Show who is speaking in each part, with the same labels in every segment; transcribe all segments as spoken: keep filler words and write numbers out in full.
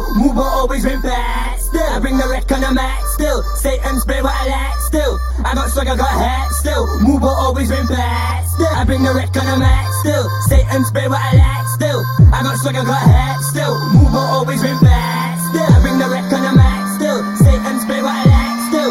Speaker 1: move but always been bad. Still, I bring the wreck on the mat. Still, Satan's spray what I lack. Still, I got swag, I got hat. Still, move but always been bad. Still, I bring the wreck on the mat. Still, Satan's spray what I lack. Still, I got swag, I got hat. Still, move but always been bad. Still, I bring the wreck on the mat. Still, Satan's spray what I lack. Still.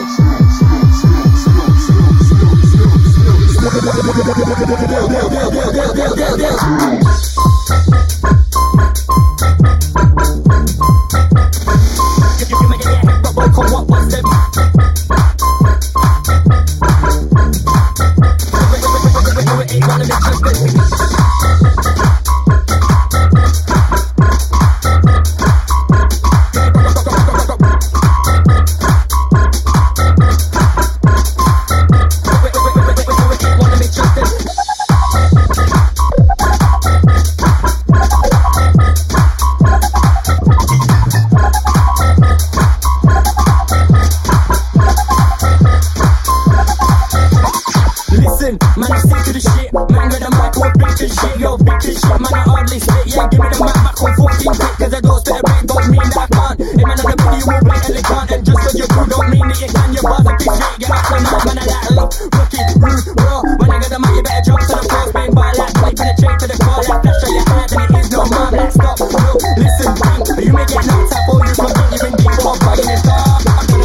Speaker 1: Man, I stick to the shit. Man, got the mic on bitch and shit. Yo, bitch and shit. Man, I hardly spit. Yeah, give me the mic back on fourteen bit. Cause I don't spit a bit, don't mean that I can't. Hey, man, on the video, you won't play elegant. And just cause you're cool, don't mean that you can. Your bars are big straight. Get off the mic, man, I like love. Rookie, rude, raw. When I got the mic, you better jump to the floor. Bang, by like, play, penetrate to the car. Like, flash on your hands, and it is no man. Like, stop, look, listen, bang. You may get knocked up, or you can think you've been deep off, but in the dark.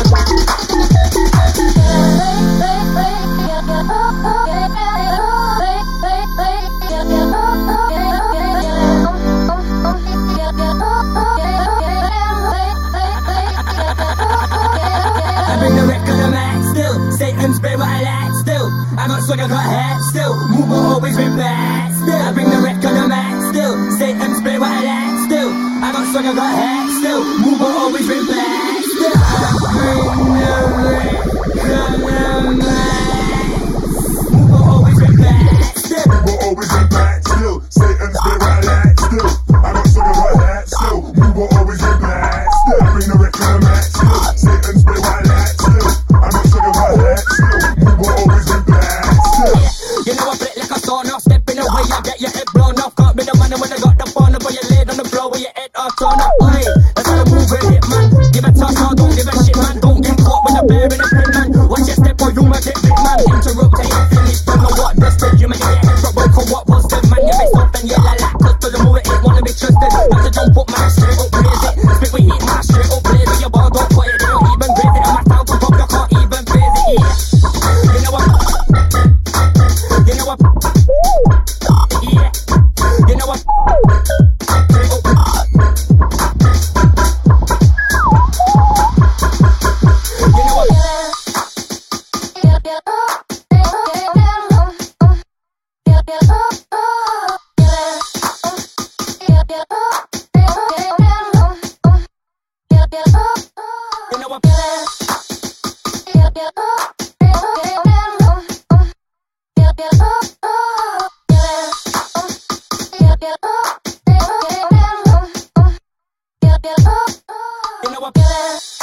Speaker 1: Satan's spray what I like. Still, I got swag, I got hat. Still, move but always been bad. Still, I bring the wreck on the mat. Still, Satan's spray what I like. Still, I got swag, I got hat. Still, move but always been bad. Still, I bring the wreck on the mat. Move but always been bad. Still, move but always been bad. Still, Satan's spray what I like. Still, I got swag, I got hat. Still, move but always been bad. Still, I bring the wreck on the mat. Still, Satan's spray what I like. Still, I got swag, I got hat. You know I flip like a saw off, stepping away, I get your head blown off. Can't be the man when I got the phone, but you laid on the floor with your head off, turn up. Oi, that's how I move with it, man. Give a touch, no, don't give a shit, man. Don't get caught with a bear in a pin, man. Watch your step or you might get big, man. Interrupt, I ain't finished, don't know what this is. You might get your head broke for what was good, man. You may stop and yell like, cause to the move it, ain't wanna be trusted. Have to jump up, man, straight up, blaze it. Spit with heat, man, straight up, blaze it. Your bar don't put it, they don't even raise it. And my sound from pop, you can't even praise it, yeah. You know what? You know what? Yeah. You know what? You know what? You know what? You know what?